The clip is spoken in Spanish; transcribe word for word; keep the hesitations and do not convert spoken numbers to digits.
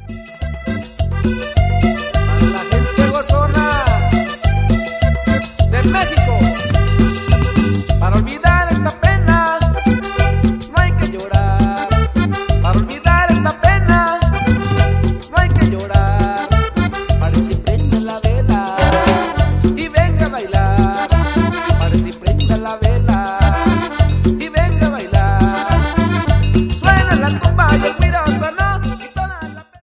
la gente gozona de México, para olvidar esta pena no hay que llorar. Para olvidar esta pena no hay que llorar. Parece prenda la vela y venga a bailar. Parece prenda la vela y venga a bailar. Suena la tumba y el